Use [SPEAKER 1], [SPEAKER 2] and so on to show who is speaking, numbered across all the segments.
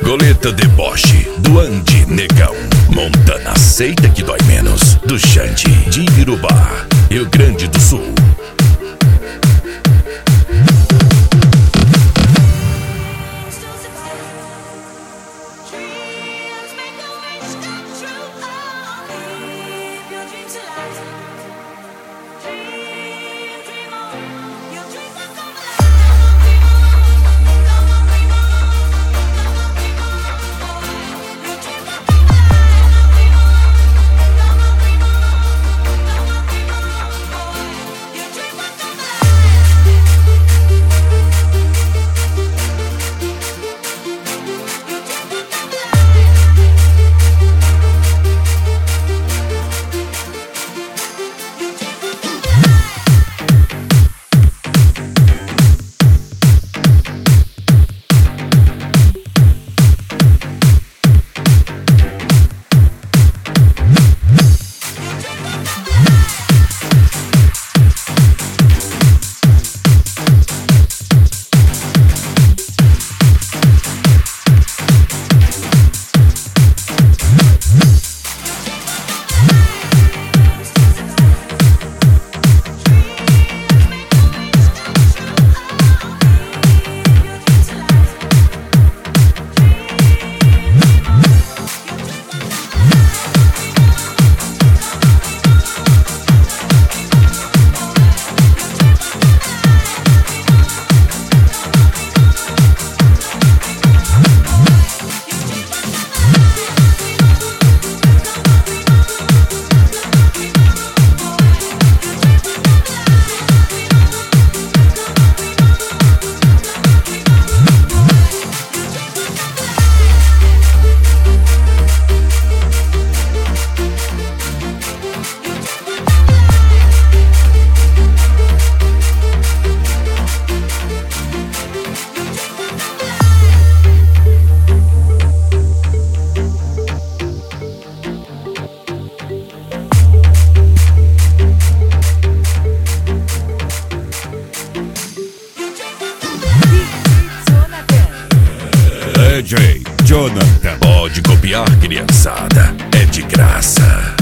[SPEAKER 1] Goleta Deboche, do Andy Negão. Montana aceita que dói menos, do Xande de Irubá, Rio Grande do Sul. DJ Jonathan. Pode copiar, criançada, é de graça.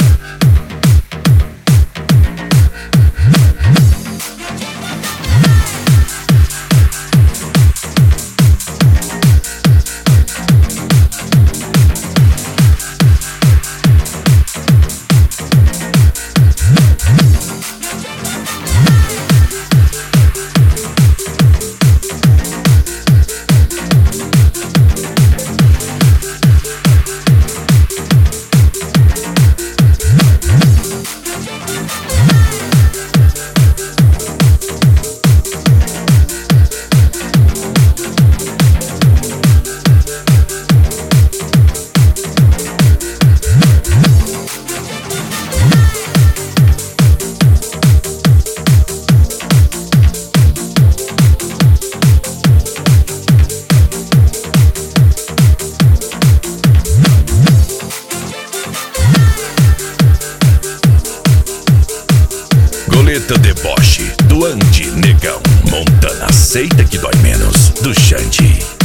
[SPEAKER 1] Goleta Deboche, do Andy Negão. Montana aceita que dói menos, do Xande.